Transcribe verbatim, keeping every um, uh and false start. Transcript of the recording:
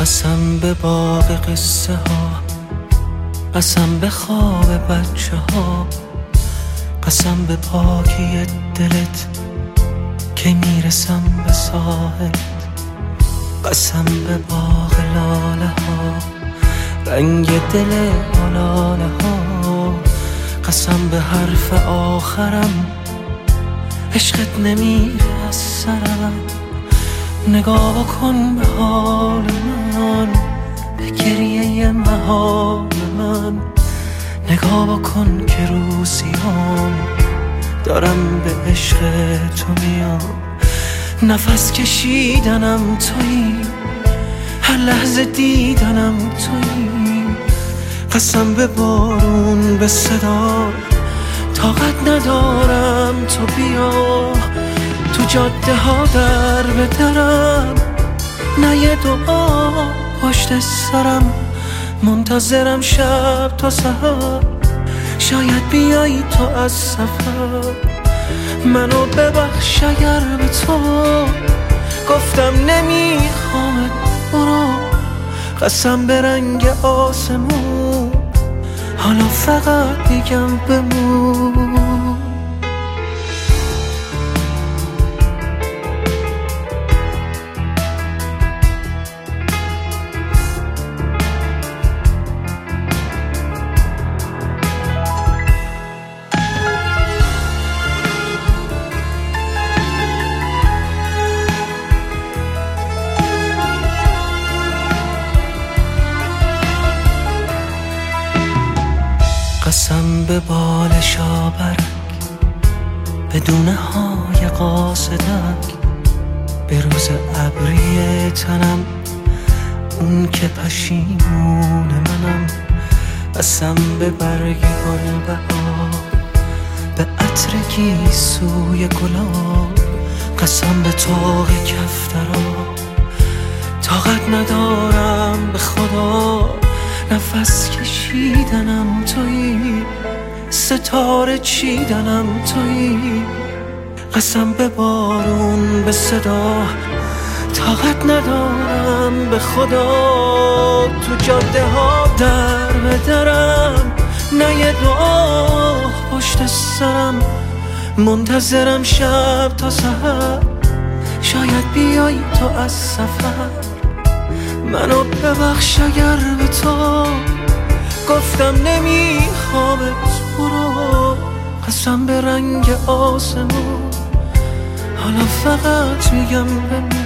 قسم به باغ قصه ها، قسم به خواب بچه ها، قسم به پاکی دلت که میرسم به ساحلت، قسم به باغ لاله ها، رنگ دل آلاله ها، قسم به حرف آخرم عشقت نمیره از سرم. نگاه کن به حال من، به گریه محال من، نگاه کن که روزیام دارم به عشق تو میام. نفس کشیدنم تویی، هر لحظه دیدنم تویی، قسم به بارون به صدا طاقت ندارم تو بیا. تو جاده ها در به درم، نه یه دعا پشت سرم، منتظرم شب تا سحر، شاید بیایی تو از سفر. منو ببخش اگر به تو گفتم نمیخوامت برو، قسم به رنگ آسمون حالا فقط میگم بمون. قسم به بال شابرک، به دونه های قاصدک، به روز ابری تنم، اون که پشیمون منم. قسم به برگ گل بها، به عطر گیسوی گلاب، قسم به طاق کفترا طاقت ندارم به خدا. نفس کشیدنم تویی، ستاره چیدنم تویی، قسم به بارون به صدا طاقت ندارم به خدا. تو جاده ها در به درم، نه یه دعا پشت سرم، منتظرم شب تا سحر، شاید بیایی تو از سفر. منو ببخش اگر به تو گفتم نمیخوامت برو، قسم به رنگ آسمون حالا فقط میگم بمون.